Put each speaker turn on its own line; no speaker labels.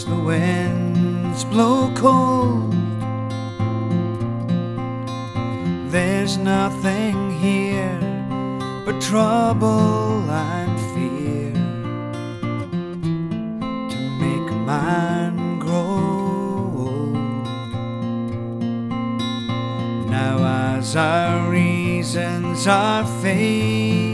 the winds blow cold, there's nothing here but trouble and fear to make a man grow old. Now as our reasons are fading,